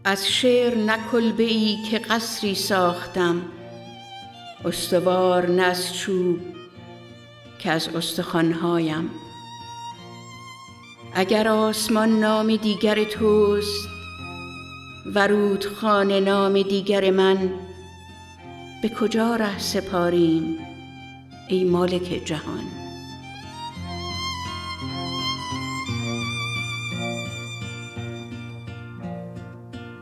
از شعر نه کلبه ای که قصری ساختم، استوار نه از چوب که از استخوان‌هایم. اگر آسمان نام دیگر توست و رودخانه نام دیگر من، به کجا ره سپاریم ای مالک جهان؟